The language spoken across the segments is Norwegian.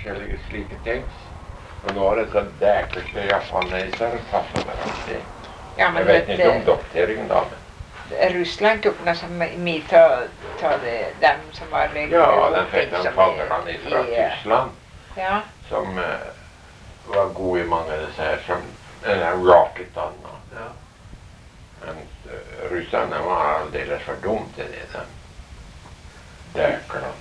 forskjellige slike ting. Og nå har det sånn dækelse japanesere passet der alltid. Ja, men jeg vet ikke om dokteringen da, men... Russland tok noe som mye av dem som var... Ja, den fikk de fangerne fra Tyskland, ja. Som var gode i mange av disse her, som rocketene. Ja. Men russerne var aldeles for dumt til det, de dækerne.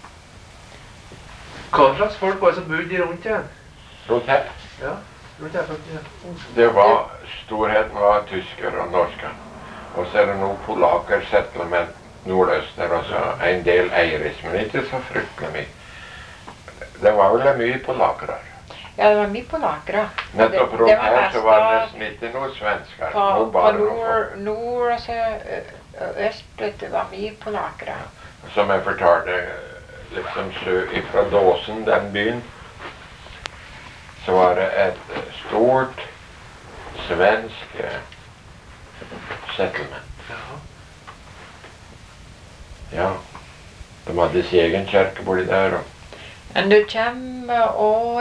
Hva slags folk var det som bodde rundt igjen? Rundt her? Ja, rundt her faktisk, ja. Det var, storheten var tysker og norsker. Og så er det noen polaker, settlement nordøster, og så en del eiris, men ikke så fryktelig mye. Det var vel mye polaker her. Ja, det var mye polaker. Nettopp rundt her så var det nesten ikke noen svensker. På nord og så øst, det var mye polaker. Som jeg fortalte, liksom fra Dåsen, den byen, så var det et stort svensk settlement. Ja, de hadde sin egen kjerke borti der. Men du kommer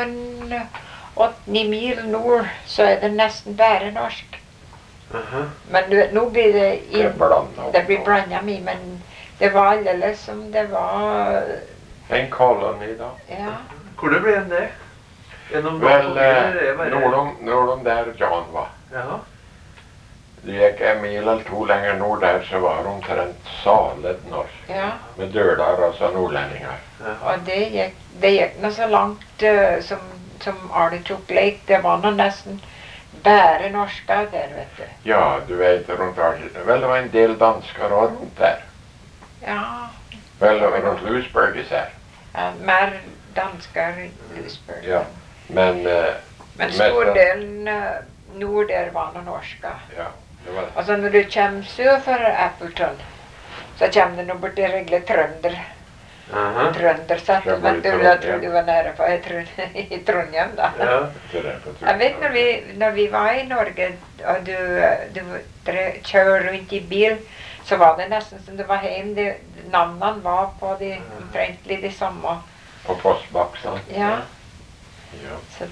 8-9 mil nord, så er det nesten bare norsk. Men nå blir det blir blandet mye, men det var aldeles som det var... En koloni da. Ja. Hvor det ble det? Vel, nordom der Jan var. Ja. Det gikk en mil eller to lenger nord der, så var det omtrent salet norsk. Ja. Med døler, altså nordlendinger. Og det gikk nå så langt som Artichoke Lake. Det var nå nesten bare norsker der, vet du. Ja, du vet, rundt Artichoke. Vel, det var en del dansker rundt der. Ja. Vel, rundt Louisburg især. Ja, mer dansker i Louisburg. Ja, men stor delen nord der var noe norsker. Ja. Altså når du kommer sør for Appleton, så kommer du nå bort til regle trønder. Trøndersettlement, jeg tror du var nære på i Trondheim da. Ja. Jeg vet når vi var i Norge, og du kjører rundt i bil, så var det nesten som det var hjemme. Navnene var på omtrentlig de samme. På postbaksene? Ja. Så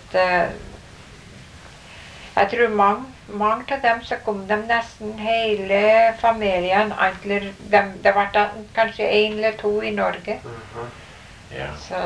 jeg tror mange av dem så kom de nesten hele familien, det var kanskje 1 eller 2 i Norge. Ja. Så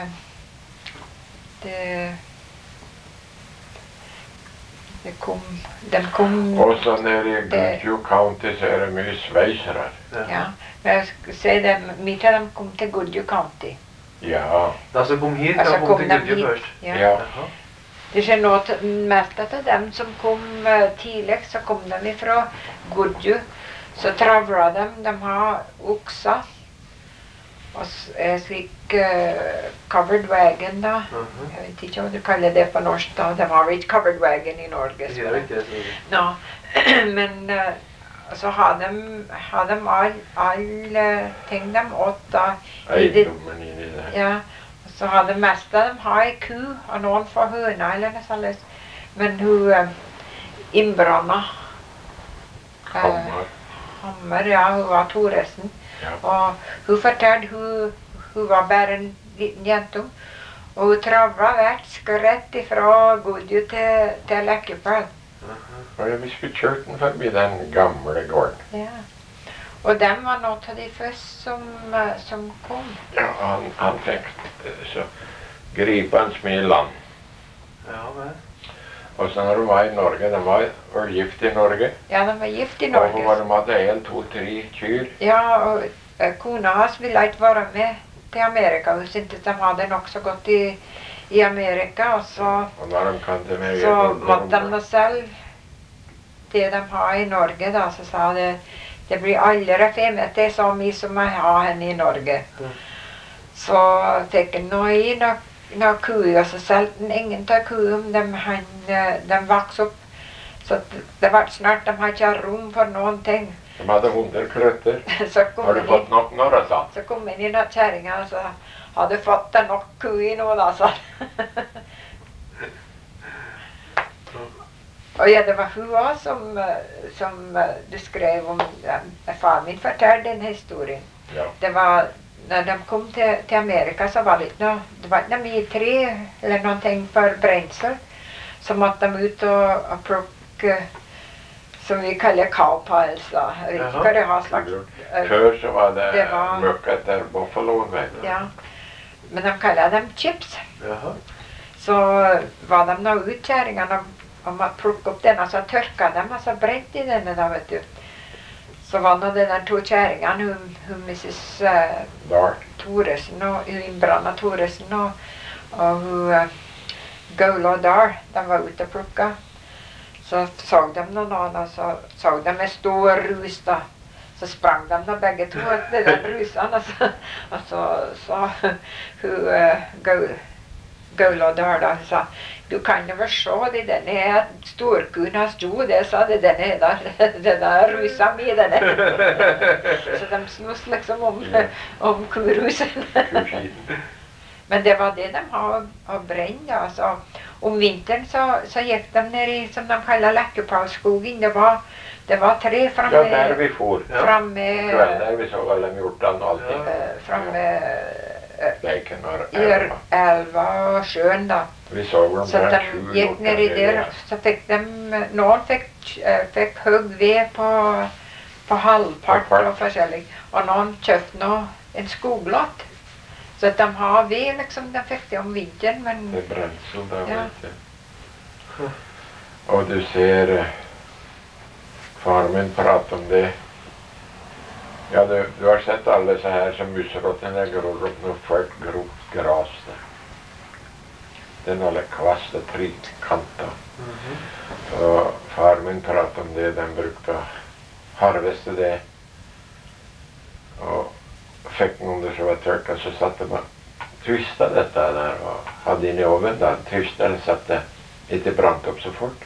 de kom... Og så nede i Goodhue County så er det mye sveisere. Ja, men jeg skal si det, mye av dem kom til Goodhue County. Ja. Da som kom hit, da kom til Goodhue først. Ja. Det skjer nå mest av dem som kom tidlig, så kom de fra Goodhue. Så travla de har okser. Og slik covered wagon da. Jeg vet ikke hva du kaller det på norsk da. De har ikke covered wagon i Norge. Det gjør ikke det. Nå, men så har de alle ting de åt da. Eiendommen inni der. Ja. Så har det meste av dem har en ku, og noen får høna eller noe sånt. Men hun innbranna Hammer, ja, hun var Thoresen. Ja. Og hun fortalte hun var bare en liten jente. Og hun travla hvert skrett fra Goodhue til Lekkefjell. Vi skulle kjørt den forbi den gamle gården. Ja. Og dem var noe av de første som kom. Ja, han fikk så gripende mye land. Ja, men. Og så når de var i Norge, de var gift i Norge. Ja, de var gift i Norge. Og de hadde 1, 2, 3 kyr. Ja, og kona hans ville ikke være med til Amerika. Hun syntes de hadde nok så godt i Amerika, og så måtte de nå selv det de har i Norge da, så sa det blir aldri femmet det så mye som jeg har henne i Norge. Så fikk han nå i noen kuer, og så solgte han ingen av kuene, de vokste opp. Så det var snart, de hadde ikke rom for noen ting. De hadde 100 kløtter. Har du fått nok når det sa? Så kom inn i noen kjæringer, og så hadde fått det nok kuer nå da, så. Og ja, det var hun også som du skrev om, far min fortalte den historien. Ja. Det var när de kom till Amerika så var det var inte mye tre eller någonting för bränsel. Så måtte de ut och plocka som vi kallar cowpiles då. Jag vet inte vad det har slags. Förr så var det mycket där Buffalo. Ja. Men de kallade dem chips. Jaha. Så var de nå ut kärringarna om att plocka upp den och så törkade de och så bränt i den där, vet du. Så var nog den där två kärringarna, hon Mrs. Thoresen och Inbranna Thoresen och hon Gola Dar, de var ute och plocka. Så såg de någon annan och så såg de en stor rus då. Så sprang de då bägge två den där rusan och så sa hon Gola Dar då, sa du kan ju väl se det, den är storkuna stod det, sa det, den där rusan med den där. Så de slåss liksom om kurusen. Men det var det de har bränt alltså. Om vintern så gick de ner i, som de kallar Läckepalsskogen. Det var tre framme. Ja, där vi får. Framme. Där vi såg alla hjortan och allting. Framme. Läken och älva och sjön då. Vi såg dem så där de gick ner i där. Så fick de, någon fick huggved på halvpart och försäljning. Och någon köpte en skoglott. Så att de har ved liksom, de fick det om vintern, men... Det är bränsel där, ja. Vet jag. Och du ser, far min pratar om det. Ja, du har sett alla så här som musrotten lägger upp något fört grovt gras där. Den håller kvastet trikanta. Så far min pratar om det, den brukar harvesta det. Och fick någon där så var törka så satte man twistade detta där och hade in i oven där. Twistade satte lite brant upp så fort.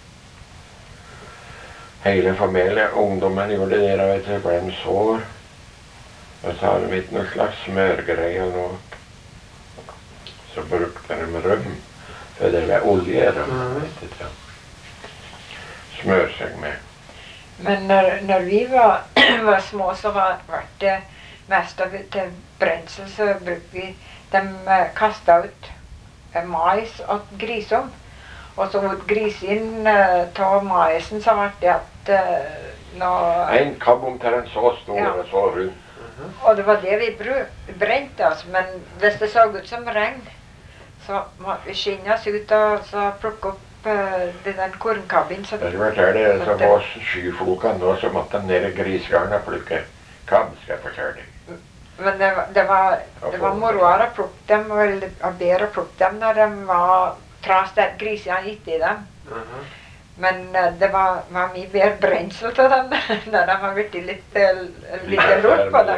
Hela familjen, ungdomen gjorde det där, vet du, det blev en sår. Och så hade de inte någon slags smörgrej eller något. Så brukade de rum. För det var olja i rummet, vet du. Smör sig med. Men när vi var små så var det mest av till bränsel så brukade de kasta ut majs åt grisom. Och så åt grisen ta majsen så var det att en kabbom till en så stor och så rund. Och det var det vi brände oss, men hvis det såg ut som regn så måtte vi skynde oss ut och så plocka upp den där kornkabben. Det var det som var skyflokan då så måtte de ner i grisgarna och plocka kabb, ska jag förtälla dig. Men det var moroar att plocka dem och ber att plocka dem när de var trast att grisarna gick i dem. Men det var mycket mer bränsel till dem när de har varit lite rot på dem.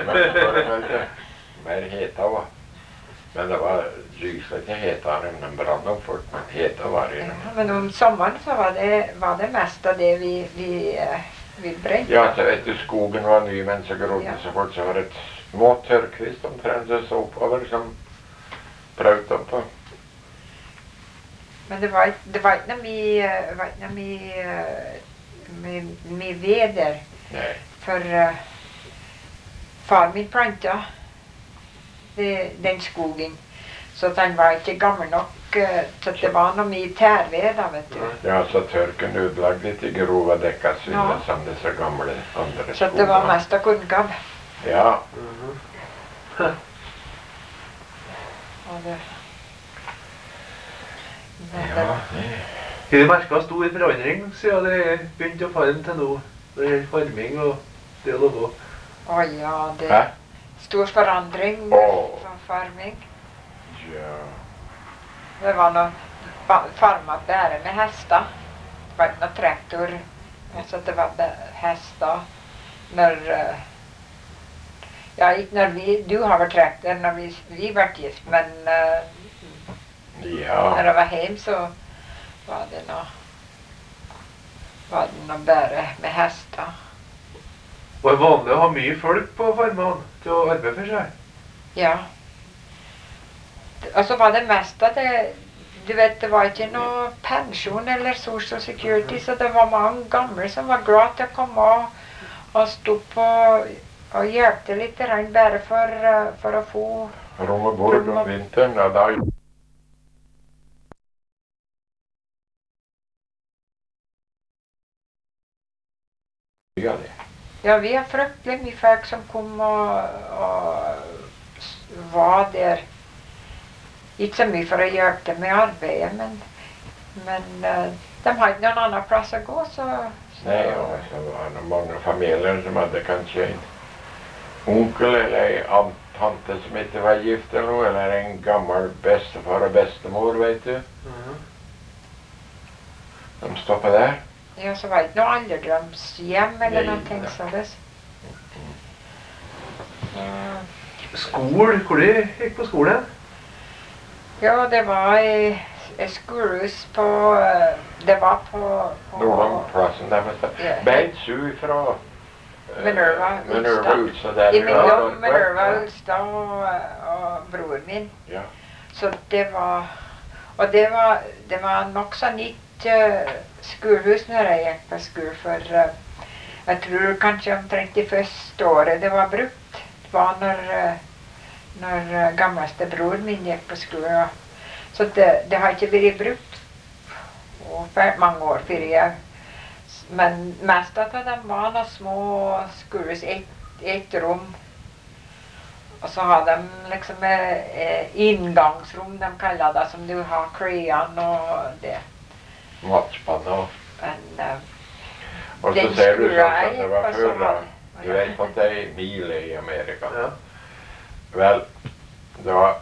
Mer heta var. Men det var rysligt hetare än en brann om folk, men heta var det. Ja, men om sommaren så var det mest av det vi brände. Ja, så vet du, skogen var ny men så grodde så fort så var det ett små törkvist omtrent så över som bröt upp på. Men det var inte med väder. Nej. För far min plantade den skogen. Så att den var inte gammal nog. Så att det var nog med tärved, vet du. Ja, så törken utlagd lite grova däckasyllar som dessa gamla andra skogar. Så att det var mest av kunskap. Ja. Har du merket stor forandring siden det begynte å falle til nå? Det er farming og det og det. Ja, det är stor förändring från farming. Ja. Det var någon farma bara med hästar. Det var inte någon traktor. Så det var hästar. Du har varit traktor när vi var gift, men när det var hem så var det nog bara med hästar. Var det vanligt att ha mycket folk på farmen till att arbeta för sig? Ja. Och så var det mesta det, du vet, det var inte någon pension eller social security, så det var många gamla som var glada att komma och stå på Og hjelpte litt bare for å få rom og bord om vinteren, og da Ja, vi har fryktelig mye folk som kom og var der. Ikke så mye for å hjelpe dem med arbeidet, men de hadde noen annen plass å gå, så Nei, og så var det mange familier som hadde kanskje en onkel eller en tante som ikke var gift eller noe, eller en gammel bestefar og bestemor, vet du. De stoppet der. Ja, så var det ikke noe alderdomshjem eller noen ting sånn. Skole? Hvor de gikk på skole? Ja, det var i skolehus på Det var på Nordlandplassen der, vet du. Beint sur fra Minerva Ulstad der. Imellom Minerva Ulstad og broren min. Ja. Så det var det var nokså nytt skolehus når jeg gikk på skole, for jeg tror kanskje omtrent det første året det var brukt. Det var når gamleste broren min gikk på skole. Så det har ikke vært brukt for mange år før jeg. Men mest av dem var noen små skolehus, ett rom. Og så har de liksom inngangsrom, de kaller det, som du har klærne og det. Matspanna. Og så den ser du skolen sånn at jeg det gikk var på, så før, var du vet at det er mil i Amerika. Ja. Vel, det var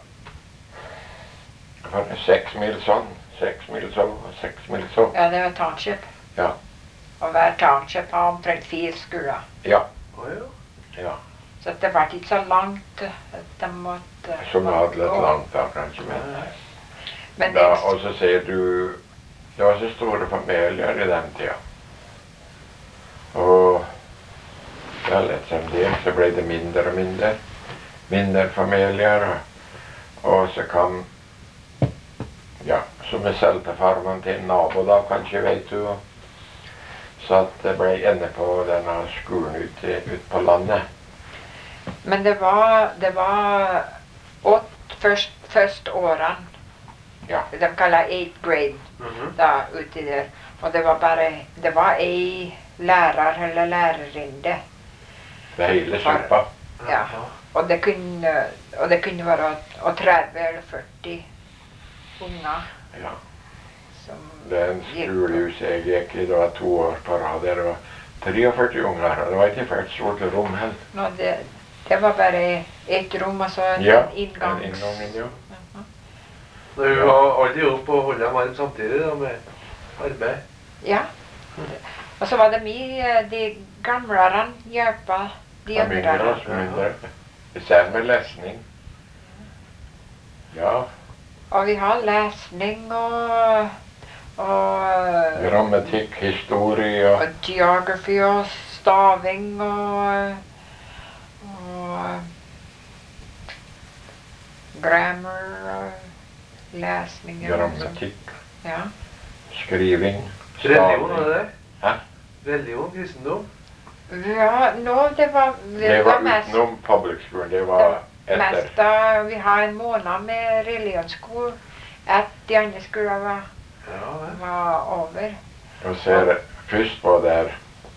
6 mil sånn, 6 mil så, 6 mil så. Ja, det var township. Ja. Og hver township har omtrent 4 skoler. Ja. Ja. Så det var ikke så langt at de måtte Som hadde litt langt da, kanskje. Men da, og så ser du, det var så store familier i den tida. Og vel, etter det så ble det mindre og mindre. Mindre familier. Og så kom, ja, så vi solgte farmen til en nabo da, kanskje, vet du. Så at det ble ende på denne skolen ut på landet. Men det var 8 første årene. Ja. De kaller 8th grade da ute der. Og det var ei lærer eller lærerinne. Det hele suppa. Ja. Og det kunne være 30 eller 40 unger. Ja. Som Den skolehuset jeg gikk i, det var 2 år på rad. Det var 43 unger, og det var ikke først stort rom helt. Nå, det var bare ett rom og så en inngang. Ja. Du var alltid opp og holde dem varm samtidig da, med arbeid. Ja. Og så var det mye de gamlere hjelpa de yngre. Mindre. Især med lesning. Ja. Og vi har lesning og grammatikk, historie og geography og staving og grammar og lesning. Grammatikk. Ja. Skriving. Religion, er det det? Hæ? Religion, kristendom? Ja, det var mest utenom public school, det var etter. Mest da vi har en måned med religionsskole, at de andre skolene var over. Og ser først på der,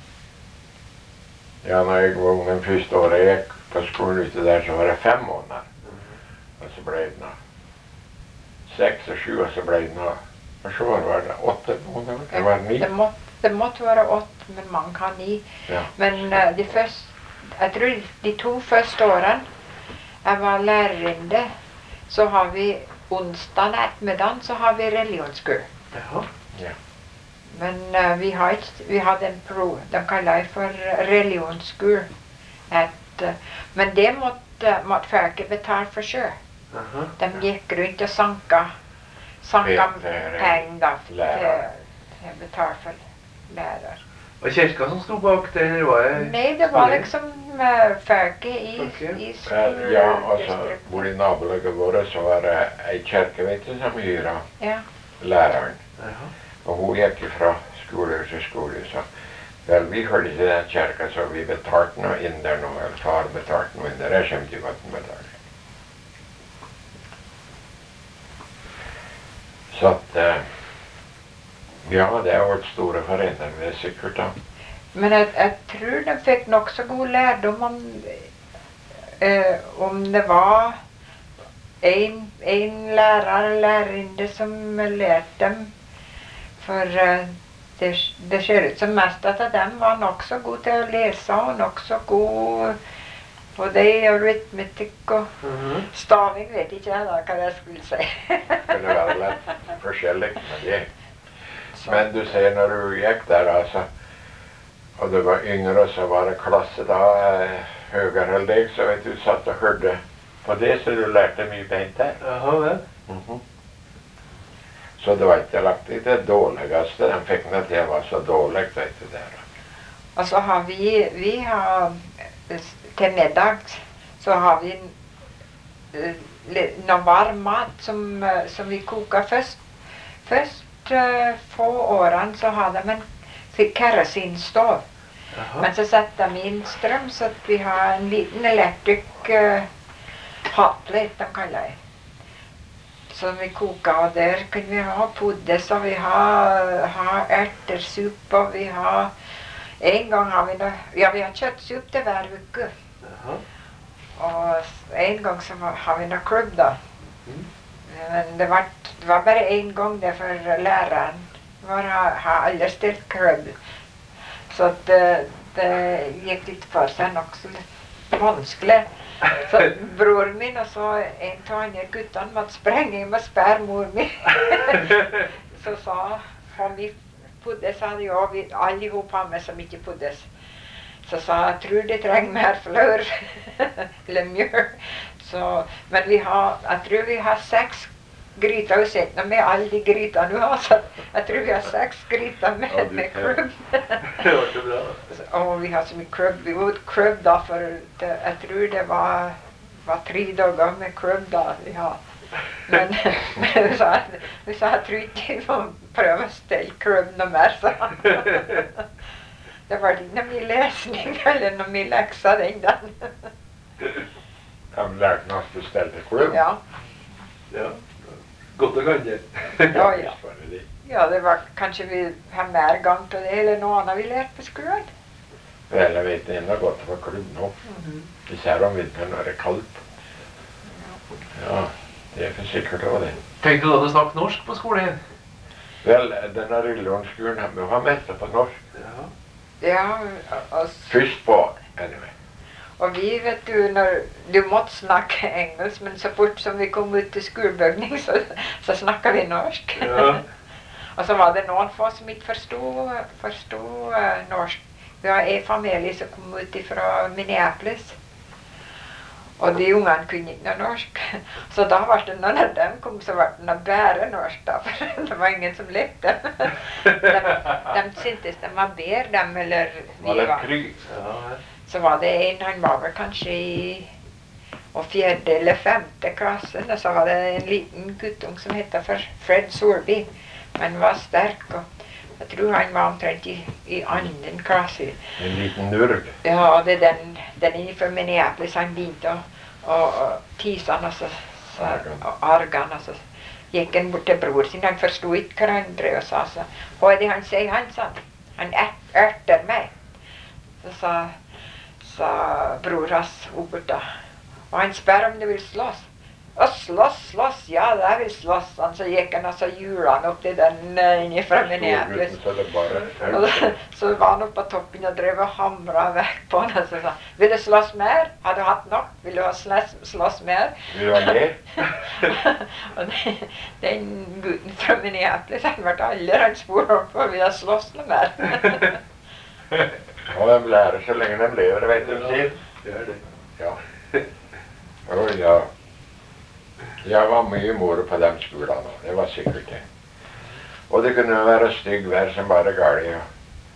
ja, når jeg var ung, den første året jeg gikk på skolen ute der, så var det 5 måneder. Og så ble det 6 og 7, og så ble det og så var det 8 måneder, det var 9. Det måtte være 8, men man kan 9. Ja. Men jeg tror de 2 første årene jeg var lærerinne, så har vi onsdagen ettermiddagen, så har vi religionsskole. Ja. Men vi hadde en de kaller det for religionsskole. Men det måtte folket betale for selv. De gikk rundt og sanka penger da, til å betale for lærer. Var det kirka som stod bak det, eller var det? Nei, det var liksom folket i skolen. Ja, altså, hvor i nabolaget vårt så var det ei kirke, vet du, som hyra læreren. Og hun gikk fra skolehus til skolehus. Vel, vi hørte til den kjerka, så vi betalte noe inn der nå, eller far betalte noe inn der. Jeg skjønte ikke hva den betalte. Så at, ja, det har vært store foreninger, det er sikkert da. Men jeg tror de fikk nok så god lærdom om det var en lærer eller lærerinne som lærte dem. For det ser ut som mest at de var nok så gode til å lese, og nok så gode på det, og rytmetikk og staving, vet ikke jeg da hva jeg skulle si. Det kunne være litt forskjellig med det. Men du ser når du gikk der, altså, og du var yngre, så var det klasse da, høyere enn deg, så vet du, satt og hørte på det, så du lærte mye beint der. Jaha, vel. Så det var ikke lagt i det dårligste, de fikk med at det var så dårlig, vet du der. Og så har vi har, til middag, så har vi noe varm mat som vi koker først. Først få årene så har de en kerosinstov. Men så setter de inn strøm, så at vi har en liten elektrisk hotplate, de kaller det. Som vi koker, og der kunne vi ha poddes, og vi har ertersup, og vi har... En gang har vi vi har kjøttsup til hver uke. Og en gang så har vi noe klubb da. Men det var bare en gang det for læreren. Har aldri stilt klubb. Så det gikk litt for seg nok så litt vanskelig. Så broren min og så en av andre guttene måtte sprenge hjem og spørre mor mi. Så sa han vi poddes, hadde jo alle ihop har med som ikke poddes. Så sa jeg tror de trenger mer flør eller mjøl. Men jeg tror vi har 6 gryter og sett med alle de grytene du har. Så jeg tror vi har 6 gryter med krubb. Det var så bra. Og vi har så mye krubb. Vi åt krubb da, for jeg tror det var 3 dager med krubb da vi har. Men vi sa jeg tror ikke vi må prøve å stelle krubb noe mer, så. Det var ikke noe mye lesning eller noe mye lekser den dagen. De lærte meg at du stelte krubb? Ja. Ja. Godt å kan det. Ja. Ja, det var kanskje vi har mer gang til det, eller noe annet vi lærte på skolen. Vel, jeg vet det enda godt på klubb nå. Især om vinteren når det er kaldt. Ja, det er for sikkert også det. Tenkte du da å snakke norsk på skolen? Vel, denne Rillånsskolen vi har mest på norsk. Ja, Først på, anyway. Og vi, vet du, når du måtte snakke engelsk, men så fort som vi kom ut til skolebygning, så snakket vi norsk. Ja. Og så var det noen få som ikke forstod norsk. Vi har en familie som kom ut fra Minneapolis. Og de ungene kunne ikke noe norsk. Så da var det når de kom, så var det noe bare norsk da, for det var ingen som lekte dem. De syntes de var bedre, dem, eller vi var. Så var det en, han var vel kanskje i 4. eller 5. klassen, og så var det en liten guttung som heter Fred Sorby. Han var sterk, og jeg tror han var omtrent i 2. klasse. En liten nurg? Ja, og det er den fra Minneapolis, han begynte å tise han, og argan, og så gikk han bort til bror sin, han forstod ikke hva han drev og sa, så hva er det han sier, han sa, han erter meg. Så sa bror hans oppåt da, og han spør om du vil slåss. Og slåss, ja, jeg vil slåss. Så gikk han og så hjula han opp til den innifra Minneapolis. Og så var han oppe på toppen og drev og hamret vekk på han, og så sa, vil du slåss mer? Har du hatt nok? Vil du ha slåss mer? Vil du ha mer? Og den gutten fra Minneapolis, han ble aldri, han spurte opp og ville slåss noe mer. Og de lærer så lenge de lever, vet du sier. Det er det. Ja. Og ja. Jeg var mye moro på de skolene, det var sikkert det. Og det kunne være stygg vær som bare galt, ja.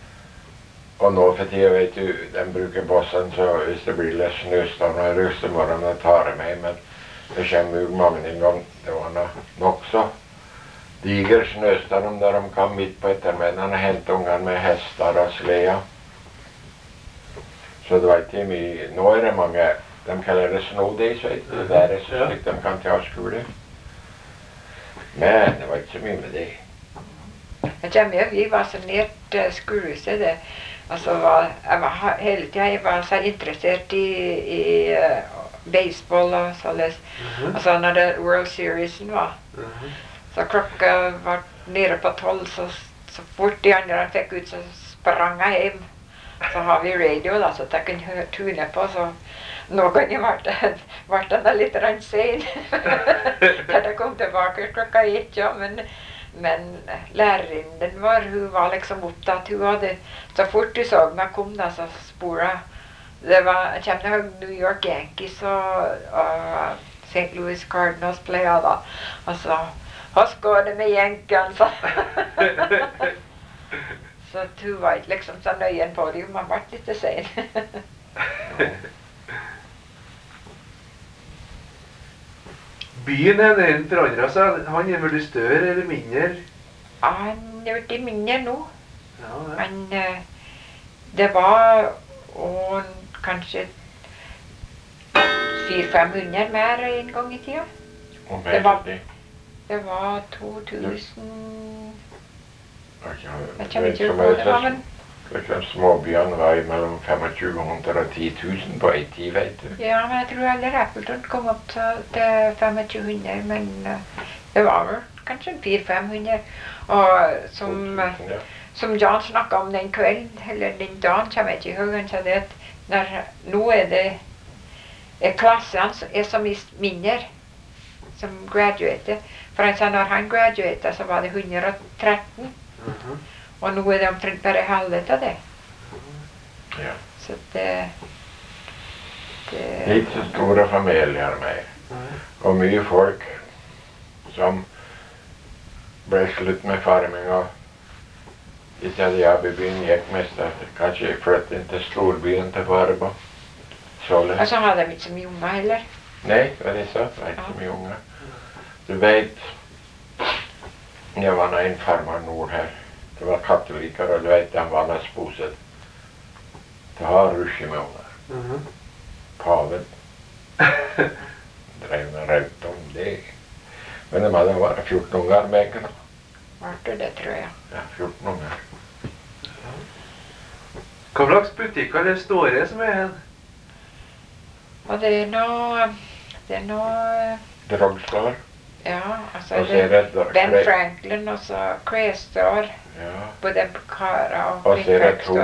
Og nå for tiden, vet du, de bruker bossen, så hvis det blir litt snøstorm og rustemorgen, da tar jeg meg, men det kommer jo mange en gang. Det var nok så diger snøstorm der de kom midt på ettermiddagen og hentet ungene med hester og sleder. Så det var ikke mye. Nå er det mange, de kaller det snow days, vet du. Det er så slik de kan ta skole. Men det var ikke så mye med det. Jeg kommer, vi var så nært skolehuset det. Altså, hele tiden jeg var så interessert i baseball og sånn. Altså, når det World Seriesen var. Så klokka var nede på 12, så fort de andre fikk ut, så sprang jeg hjem. Så har vi radio da, så jeg kunne tune på, så noen ganger ble den litt sen. Da jeg kom tilbake klokka 1, ja, men lærerinnen vår, hun var liksom opptatt. Hun hadde, så fort hun så meg kom da, så sporet. Det var, jeg kommer til New York Yankees og St. Louis Cardinals playet da. Og så, hvordan går det med Yankene, så? Så hun var ikke liksom så nøye på det, man ble litt sen. Byen er den forandret seg. Han er veldig større eller mindre? Ja, han er veldig mindre nå. Ja, det. Men det var kanskje 400-500 mer en gang i tida. Og mer det var 2000... Jeg kommer ikke på det, men... Småbyene var mellom 2500 og 10 000 på en tid, vet du. Ja, men jeg tror aldri Appleton kom opp til 2500, men det var vel kanskje 400-500. Og som John snakket om den kvelden, eller den dagen, kommer jeg ikke ihåg, han sa det at nå er det klassene er så mindre som graduater. For han sa når han graduatet, så var det 113. Og nå er det omtrent bare halve av det. Ja. Så det ikke så store familier mer. Og mye folk som ble slutt med farming og i stedet jobb i byen gikk mest etter. Kanskje flytte inn til storbyen til Farbo. Og så hadde de ikke så mye unger heller. Nei, det var det så. Det var ikke så mye unger. Du vet, jeg var en farmer nord her. Det var katolikker, og du vet, de var nesten bosatt. Det har rusje med unger. Paven drev med rødt om det. Men det hadde vært 14 unger med ikke noe. Var det, tror jeg. Ja, 14 unger. Hva slags butikker eller store som er her? Og det er noe... Drugstore. Ja, altså det Ben Franklin og så Crestore. Ja. Både Bukhara og Og så er det 2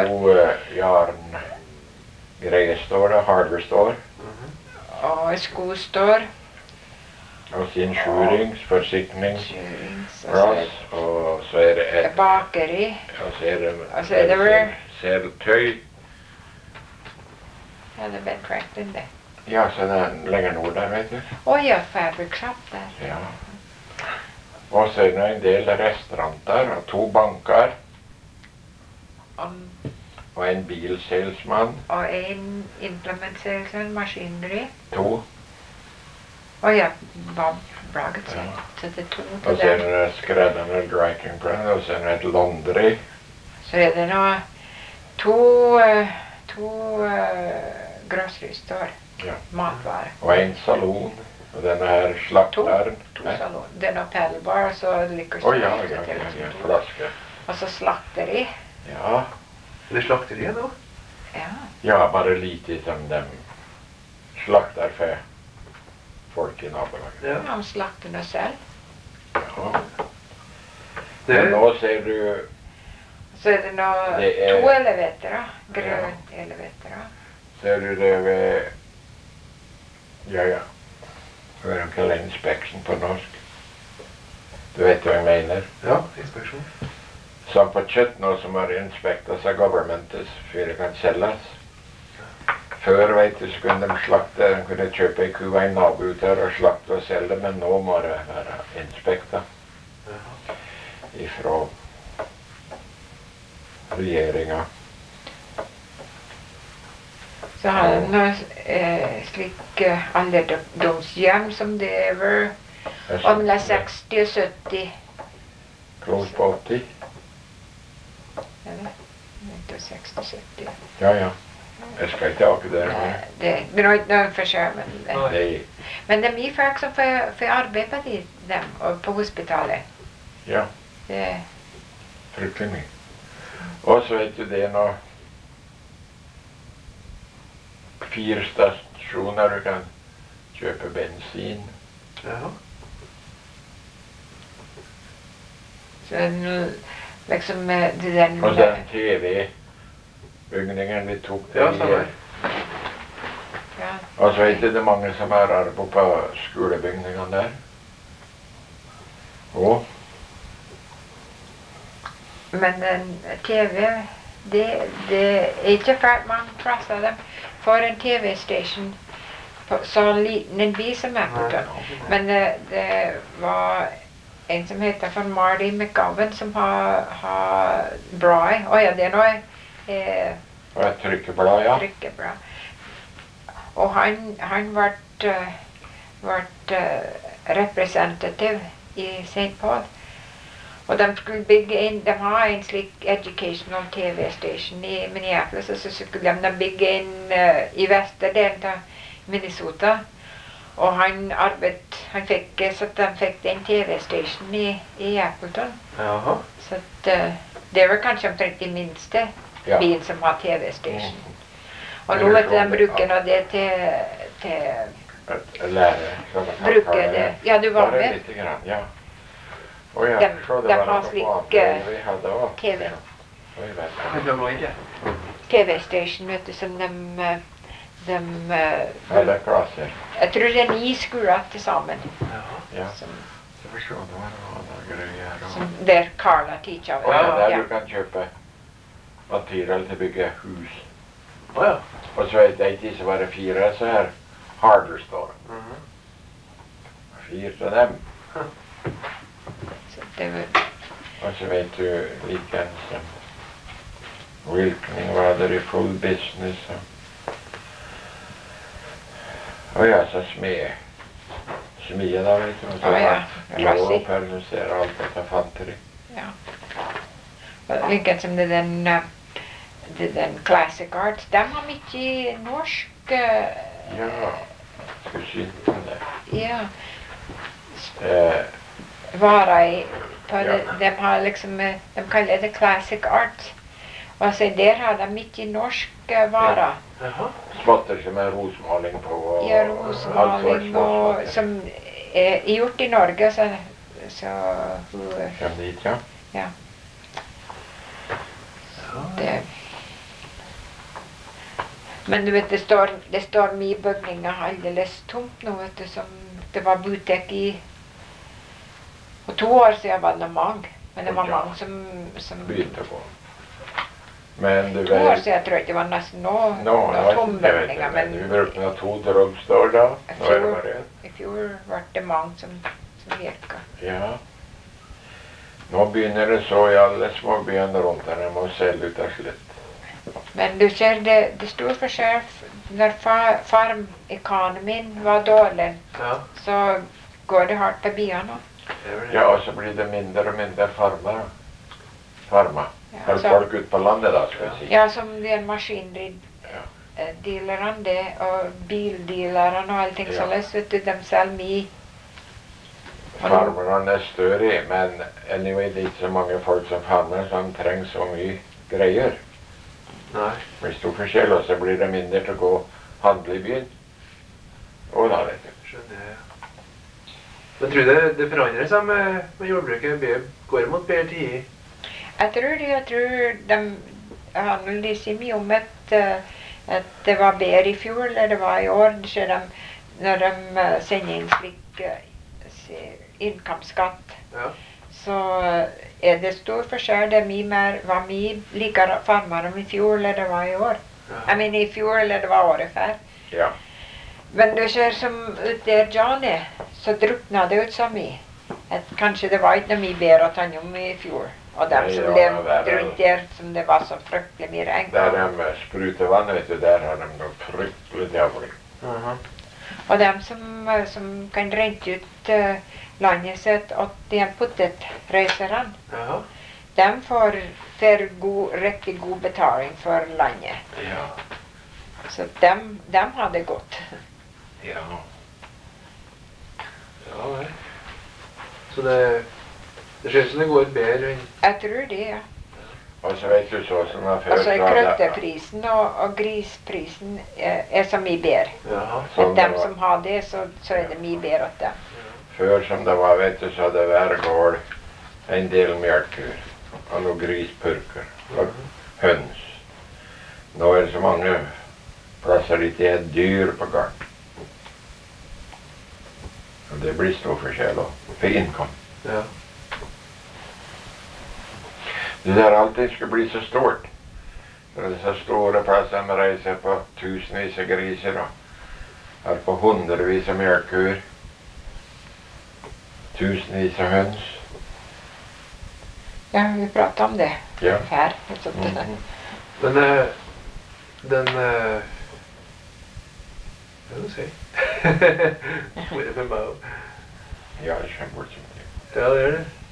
jarngreiestore, hardware store. Og skostore. Og så insurance, forsikringsplass. Og så er det et bakeri. Og så er det seltøy. Ja, det er Ben Franklin det. Ja, så det er lenger nord der, vet du. Ja, fabric shop der. Ja. Og så er det en del restauranter og 2 banker. Og en bilsalesmann. Og en implement salesman, maskineri. 2. Ja, blaget seg. Så det er 2 til og så er det skredderen og dry cleaner, og så er det et laundry. Så er det nå 2 grocery store. Ja. Matvare. Og en salon. Og denne her slakteren. 2 salon. Det er noe paddlebar, så liker ja, flaske. Og så slakteri. Ja. Det er slakteriet nå? Ja. Ja, bare lite som dem slakter for folk i nabolaget. Ja, han slakter noe selv. Ja. Men nå ser du... Så er det nå 2 elevatorer. Grønne elevatorer. Ser du det ved... Ja. Hva er det kaller inspection på norsk? Du vet hva jeg mener? Ja, inspeksjon. Som på kjøtt nå som har inspektet av governmentet før det kan selges. Før, vet du, så kunne de slakte, de kunne kjøpe en ku av en nabo ut her og slakte og selge, men nå må det være inspektet. Ifra regjeringen. Så har de noe slik alderdomshjem som det er vel om det er 60 og 70. Close på 80. Eller? 60-70. Ja. Jeg skal ikke akkurat det. Det er ikke noe forskjell, men det er mye folk som får arbeid på dem og på hospitalet. Ja. Fryktelig mye. Og så vet du det nå 4 stasjoner du kan kjøpe bensin. Ja. Så liksom den... Og så den TV-bygningen vi tok der. Ja, samme. Ja. Og så vet du det mange som har arbeid på skolebygningene der. Og? Men TV, det er ikke for mange plasser dem får en TV-station på så liten en by som Appleton. Men det var en som heter for Marty McGowan som har bra. Ja, det er noe... Og et trykkeblad, ja. Trykkeblad. Og han ble representativ i St. Paul. Og de skulle bygge inn, de har en slik educational TV-station i Minneapolis, og så skulle de bygge inn i vesterdelen av Minnesota. Og han fikk, så de fikk den TV-station i Appleton. Jaha. Så det var kanskje omtrent de minste byen som har TV-station. Og nå vet de bruker nå det til lære. Bruker det. Ja, du var med. Litt grann, ja. Oh, ja. De har slik TV-station, vet du, som de Alle klasser. Jeg tror det er 9 skoler til sammen. Ja. Så forstår du hva det greier. Som der Carla teacher. Der du kan kjøpe material til å bygge hus. Ja. Og så vet jeg ikke, så var det 4 så her hardware store. 4 av dem. Og så vet du likens Wilkening var der i full business. Og ja, så smie da, vet du. Og så lå opp her og ser alt dette fanteri. Ja. Likens som det den Classic Arts, de har mye norsk... Ja, skal skynde det. Ja. Varer de har liksom, de kaller det Classic Arts. Og så der har de mye norsk varer. Spotter som er rosmaling på. Ja, rosmaling og som er gjort i Norge, så kommer dit, ja. Ja. Men du vet, det står mye bygninger aldeles tomt nå, vet du, som det var butikk i. Og 2 år siden var det mange, men det var mange som begynte på. Men du vet... 2 år siden tror jeg det var nesten noen tombygninger, men... Vi brukte noen 2 drugstore da. I fjor var det mange som virket. Ja. Nå begynner det så i alle småbyene rundt her, jeg må selge ut av slutt. Men du ser, det stor forskjell når farmekonomien var dårlig, så går det hardt på byene. Ja, og så blir det mindre og mindre farmer. Folk ut på landet da, skal jeg si. Ja, som de maskindealerne og bildealerne og allting sånn, vet du, de selger mye. Farmerne er større, men anyway, det er ikke så mange folk som farmer som trenger så mye greier. Nei. Det blir stor forskjell, og så blir det mindre til å gå og handle i byen. Og da, vet du. Skjønner jeg. Men tror du det forandrer seg med jordbruket? Går mot bedre tid? Jeg tror de har lyst mye om at det var bedre i fjor, eller det var i år. Når de sender inn slik innkomstskatt, så er det stor forskjell. Det var mye likere farmere om i fjor eller det var i år. Jeg mener i fjor eller det var året før. Ja. Men du ser som ut der John er, så drukna det ut så mye. At kanskje det var ikke mye bedre å ta om i fjor. Og dem som levde rundt der, som det var så fryktelig mye regn. Der de spruter vann, vet du, der har de noe fryktelig djavlig. Og dem som kan rente ut landet sitt og de potetreiserne, de får riktig god betaling for landet. Ja. Så dem hadde gått. Ja. Ja, nei. Så det ser ut som det går bedre enn... Jeg tror det, ja. Og så vet du så som var før. Altså krøtteprisen og grisprisen er så mye bedre. Ja. Men dem som har det, så er det mye bedre at dem. Før som det var, vet du, så hadde hver gård en del melkur. Og noen grispurker. Og høns. Nå er det så mange plasser det ikke er dyr på gården. Og det blir stor forskjell også, for innkomst. Ja. Det der alltid skulle bli så stort. Så det er så store plasser med reiser på tusenvis av griser og her på hundrevis av melkur. Tusenvis av høns. Ja, vi pratet om det Ja. her. Men den hva skal jeg si? Hvor er det med meg? Ja, det kommer bort som det. Ja, det gjør det.